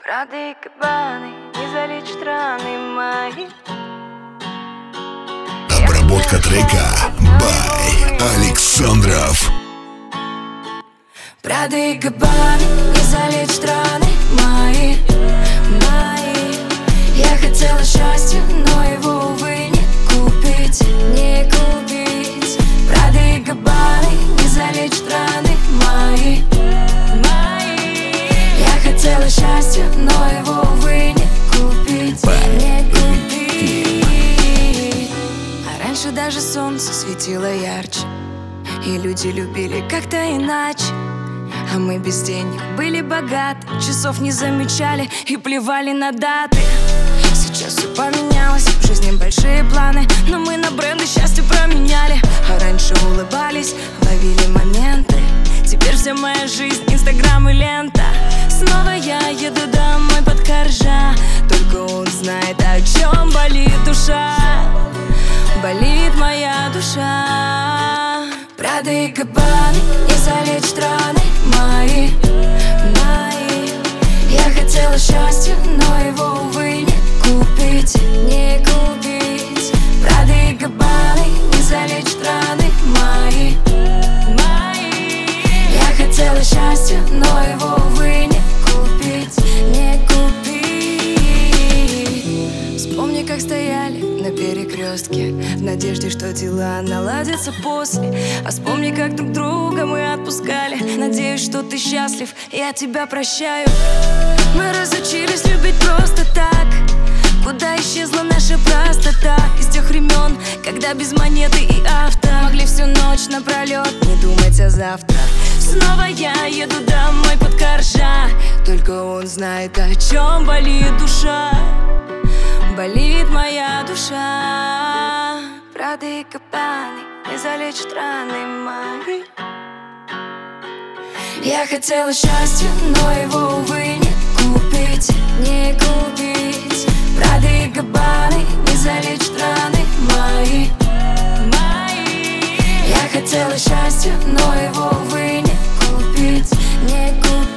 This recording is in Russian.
Прады и кабаны не залечат раны мои. Обработка трека by Александров. Прады и кабаны не залечат раны мои. Я хотела счастья, но его, увы, не купить. Прады и кабаны не залечат раны мои. Я хотела счастья, но его, увы, не купить. А раньше даже солнце светило ярче, и люди любили как-то иначе. А мы без денег были богаты, часов не замечали и плевали на даты. Сейчас все поменялось, в жизни большие планы, но мы на бренды счастье променяли. А раньше улыбались, ловили моменты. Теперь вся моя жизнь, инстаграм и лента. Снова я еду домой под коржа, только он знает, о чем болит душа. Болит моя душа. Прады и кабаны не залечат раны мои. Я хотела счастья, но его, увы, не купить. Прады и кабаны не залечат раны мои. Я хотела счастья, но его, увы, не купить. Вспомни, как стояли на перекрестке в надежде, что дела наладятся после. А вспомни, как друг друга мы отпускали. Надеюсь, что ты счастлив, я тебя прощаю. Мы разучились любить просто так. Куда исчезла наша простота? Из тех времен, когда без монеты и авто могли всю ночь напролет не думать о завтра. Снова я еду домой под коржа, только он знает, о чем болит душа. Болит моя душа. Прады и кабаны не залечат раны мои. Я хотела счастья, но его, увы, не купить. Прады и кабаны не залечат раны мои. Я хотела счастья, но его, увы, не купить.